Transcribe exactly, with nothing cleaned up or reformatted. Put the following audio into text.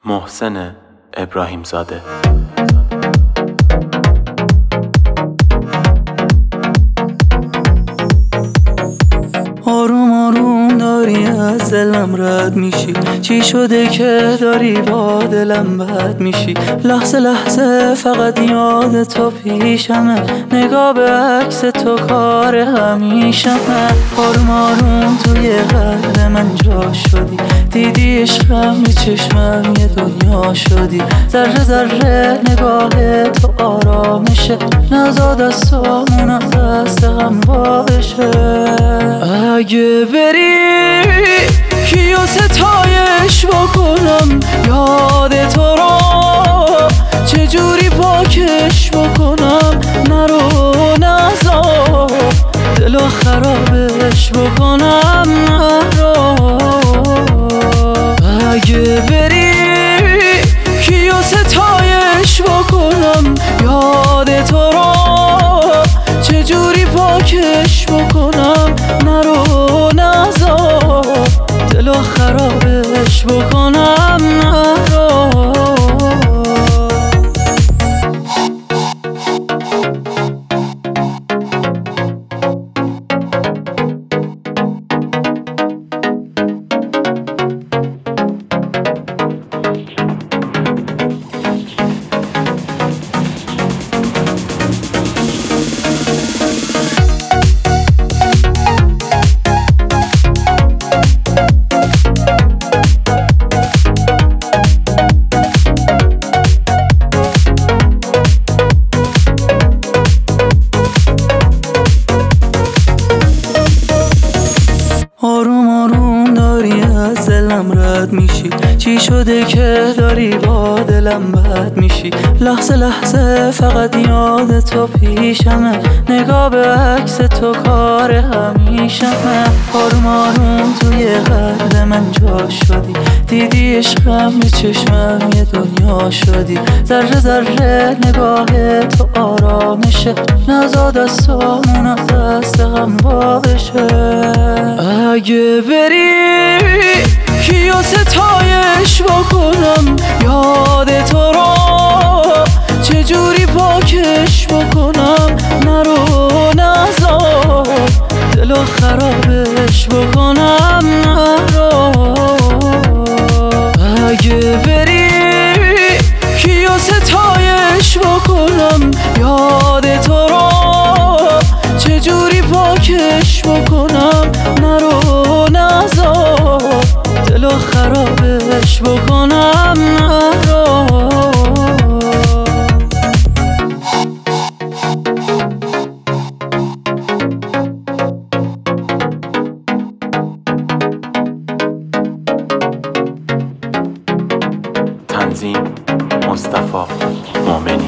محسن ابراهیم زاده. آروم آروم داری از دلم رد میشی، چی شده که داری با دلم بد میشی؟ لحظه لحظه فقط یاد تو پیشمه، نگاه به عکس تو کار همیشمه. آروم آروم توی قلب من جا شدی، دیدی عشقم به چشمم یه دنیا شدی. ذره ذره نگاه تو آرامشه، نزاد دستامون از دست غم بشه. اگه بری کیو ستایش بکنم، یاد تو رو چجوری پاکش بکنم؟ نرو نزار دلو خرابش بکنم، نرو. اگه بری کیو ستایش بکنم، یاد تو رو چجوری پاکش بکنم؟ نرو نزار دلو خرابش بکنم، نرو. آروم آروم داری از دلم رد میشی، چی شده که داری با دلم بد میشی؟ لحظه لحظه فقط یاد تو پیشمه، نگاه به عکس تو کار همیشمه. آروم آروم توی قلب من جا شدی، دیدی عشقم به چشمم یه دنیا شدی. ذره ذره نگاه تو آرامشه، نزاد دستامون از دست غم بشه. اگه بری کیو ستایش بکنم، یاد تو رو چجوری پاکش بکنم؟ نرو نزار دلو خرابش بکنم، نرو. اگه بری کیو ستایش بکنم، یاد تو رو چجوری پاکش بکنم؟ نرو نزار دلو خرابش بکنم، نرو. تنظیم مصطفی مومنی.